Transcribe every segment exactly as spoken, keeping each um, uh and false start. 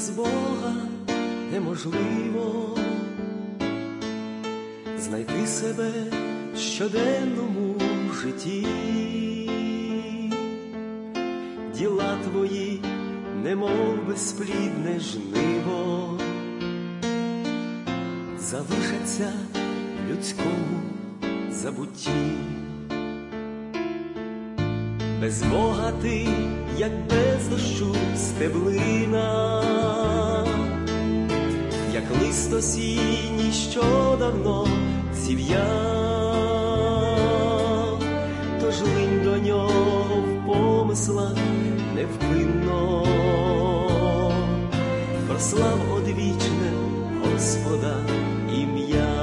без Бога неможливо знайти себе в щоденному житті. Діла твої, немов безплідне жниво, залишаться в людському забутті. Без Бога ти, як без дощу стеблина, як лист осінній, що давно зів'яв, тож линь до нього в помислах невпинно, прослав одвічне Господа ім'я.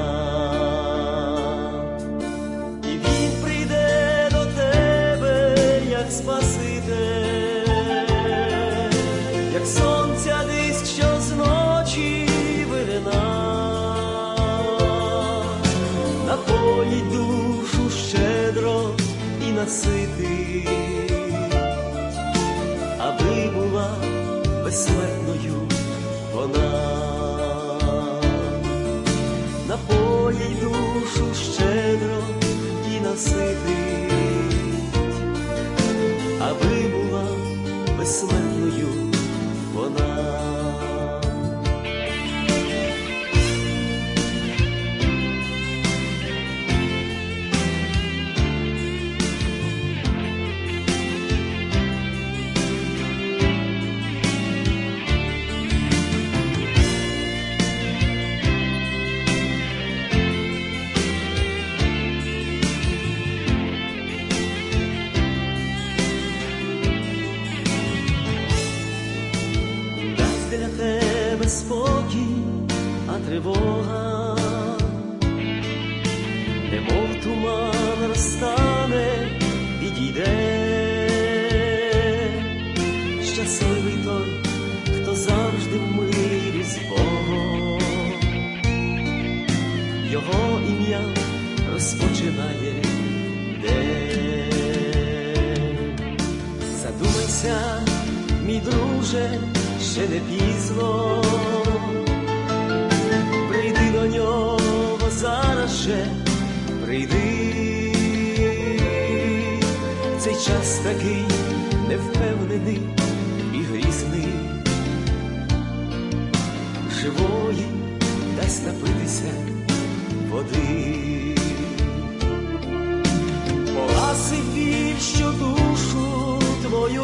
І Він прийде до тебе, як Спаситель, як сонця диск, що зночі вирина, напоїть душу щедро і наситить, аби була безсмертною вона. Напоїть душу щедро і наситить, аби була безсмертною вона. Для тебе спокій, а тривога, немов туман розтане, відійде. Щасливий той, хто завжди в мирі з Богом, його ім'я розпочинає день. Задумайся, мій друже, ще не пізно, прийди до нього зараз же, прийди. Цей час такий невпевнений і грізний, живої дасть напитися води. Погасив біль, що душу твою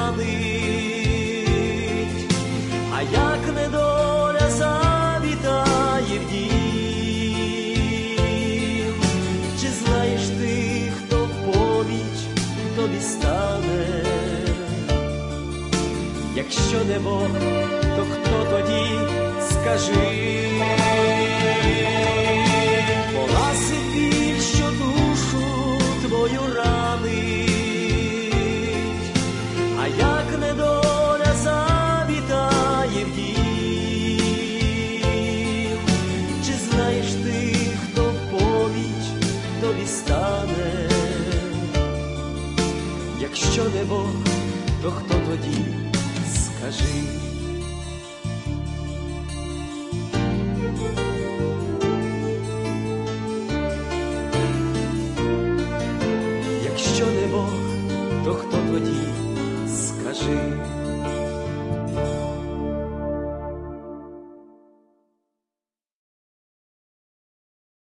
ранить, а як недоля завітає в дім, чи знаєш ти, хто в поміч тобі стане? Якщо не Бог, то хто тоді, скажи? Погасив біль, що душу твою ранить, а як недоля завітає в дім, чи знаєш ти, хто в поміч тобі стане? Якщо не Бог, то хто тоді, скажи? Якщо не Бог, то хто тоді, скажи?